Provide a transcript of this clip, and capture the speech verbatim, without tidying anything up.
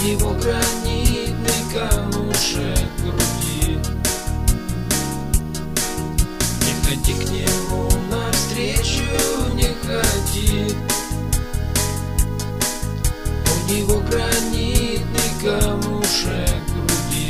У него гранитный камушек в груди. Не ходи к нему навстречу, не ходи. У него гранитный камушек